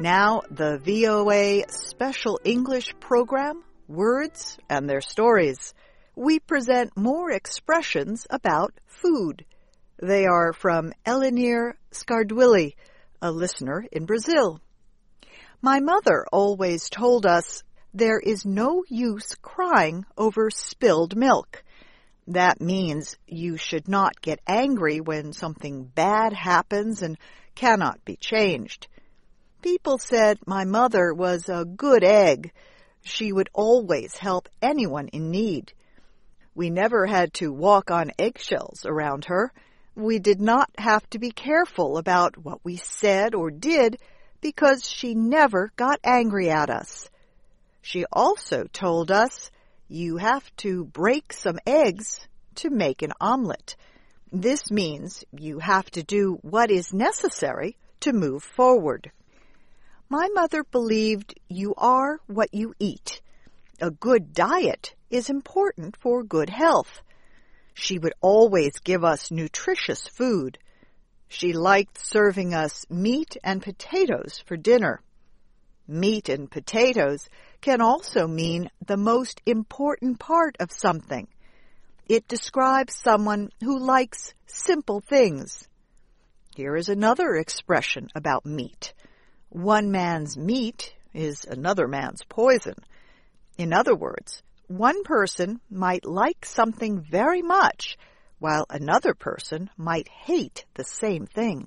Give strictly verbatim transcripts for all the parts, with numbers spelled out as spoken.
Now, the V O A Special English program, Words and Their Stories. We present more expressions about food. They are from Elinir Scardwilli, a listener in Brazil. My mother always told us there is no use crying over spilled milk. That means you should not get angry when something bad happens and cannot be changed. People said my mother was a good egg. She would always help anyone in need. We never had to walk on eggshells around her. We did not have to be careful about what we said or did because she never got angry at us. She also told us you have to break some eggs to make an omelet. This means you have to do what is necessary to move forward. My mother believed you are what you eat. A good diet is important for good health. She would always give us nutritious food. She liked serving us meat and potatoes for dinner. Meat and potatoes can also mean the most important part of something. It describes someone who likes simple things. Here is another expression about meat. One man's meat is another man's poison. In other words, one person might like something very much, while another person might hate the same thing.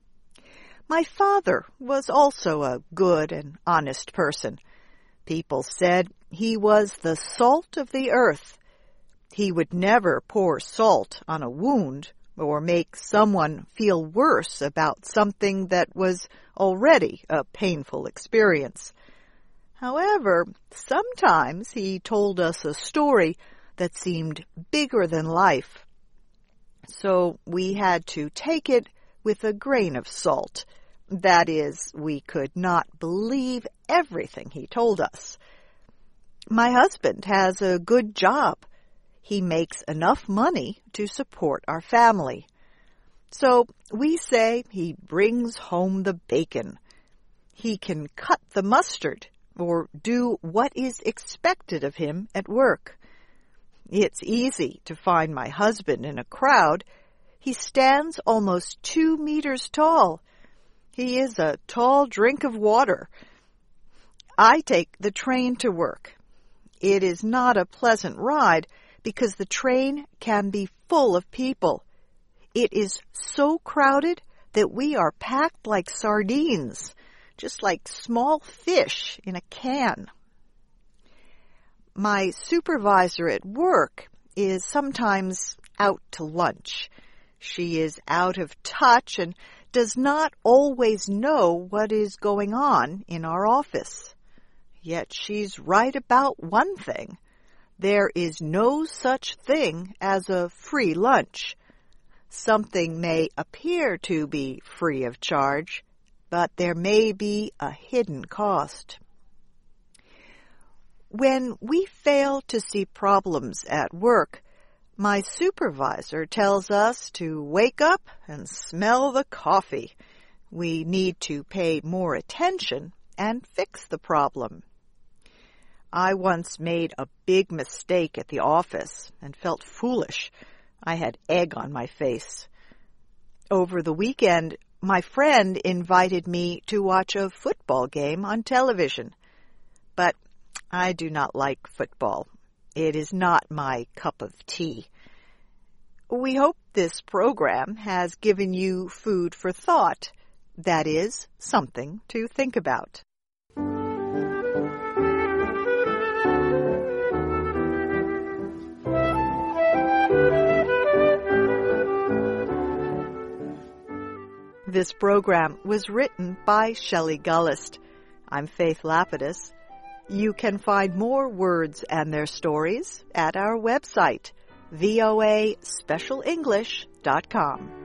My father was also a good and honest person. People said he was the salt of the earth. He would never pour salt on a wound or make someone feel worse about something that was already a painful experience. However, sometimes he told us a story that seemed bigger than life. So we had to take it with a grain of salt. That is, we could not believe everything he told us. My husband has a good job. He makes enough money to support our family. So we say he brings home the bacon. He can cut the mustard or do what is expected of him at work. It's easy to find my husband in a crowd. He stands almost two meters tall. He is a tall drink of water. I take the train to work. It is not a pleasant ride because the train can be full of people. It is so crowded that we are packed like sardines, just like small fish in a can. My supervisor at work is sometimes out to lunch. She is out of touch and does not always know what is going on in our office. Yet she's right about one thing. There is no such thing as a free lunch. Something may appear to be free of charge, but there may be a hidden cost. When we fail to see problems at work, my supervisor tells us to wake up and smell the coffee. We need to pay more attention and fix the problem. I once made a big mistake at the office and felt foolish. I had egg on my face. Over the weekend, my friend invited me to watch a football game on television. But I do not like football. It is not my cup of tea. We hope this program has given you food for thought. That is, something to think about. This program was written by Shelley Gullist. I'm Faith Lapidus. You can find more words and their stories at our website, V O A special english dot com.